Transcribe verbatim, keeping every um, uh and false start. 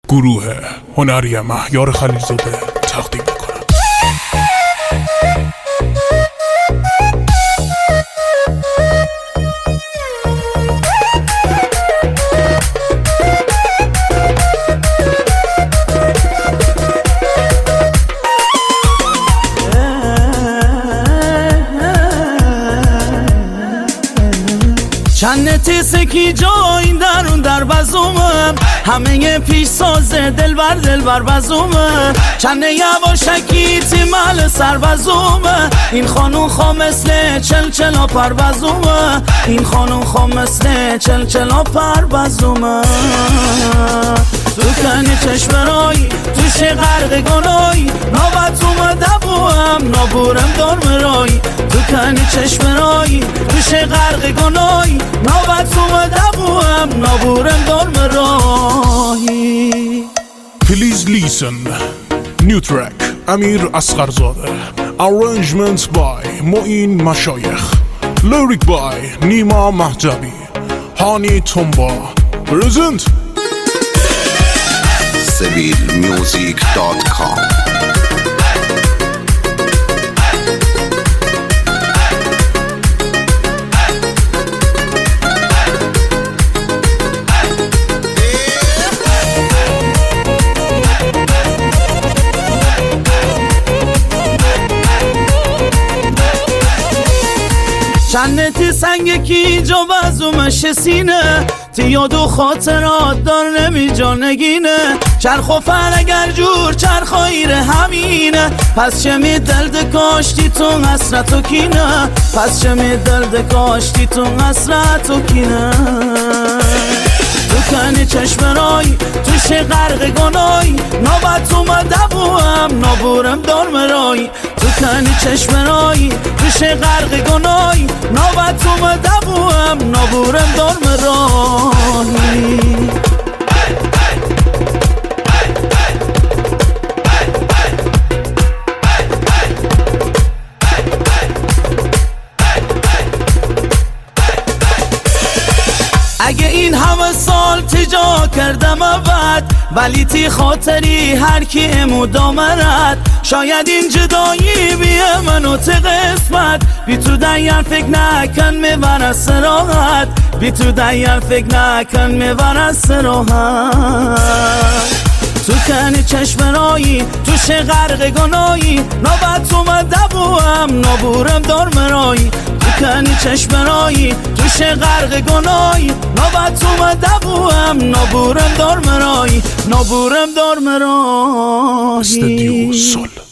گروه هنری مهیار خلیلزاده تقدیم میکنم. چند تیسکی جا این درون در بزومم، همه پیش سازه دل بر دل بر بزومه، چند یواشکی تیمال سر بزومه، این خانون خواه مثل چل چلا پر بزومه، این خانون خواه مثل چل چلا پر بزومه. تو کنی چشم رایی توش غرق گنایی، نوبت اومده بوهم نابورم دار مرایی. تو کنی چشم رایی توش غرق گنایی، نوبت اومده بوهم نابورم دار مرایی. Please listen. New track امیر اصغرزاده. Arrangements by معین مشایخ. Lyric by نیما مهجبی. هانی تنبا. Present سبیل میوزیک دات کام. چند تی سنگ کی جو بزومش سینه، تی یاد و خاطرات دار نمی جا نگینه، چرخ و فرگر جور چرخ و ایره همینه، پس چه می دلد کاشتی تو حسرت و کینه، پس چه می دلد کاشتی تو حسرت و کینه. تو کنی چشم رایی توش غرق گنایی، نوبت اومده بوهم نابورم دار مرایی. تو کنی چشم رایی توش غرق گنایی، نوبت اومده بوهم نابورم دار مرایی. اگه این همه سال تجا کردم بعد، ولی تی خاطری هر کی امودام رد، شاید این جدایی بیه منو تی قسمت، بی تو دیر فکر نکن میبر از سراحت، بی تو دیر فکر نکن میبر از سراحت. تو کنی چشم رایی توش غرق گنایی، نوبت اومده بوهم نابورم دار مرایی. تو کنی چشم رایی توش غرق گنایی، نوبت اومده بوهم نابورم دار مرایی، نابورم دار مرایی. استودیو سول.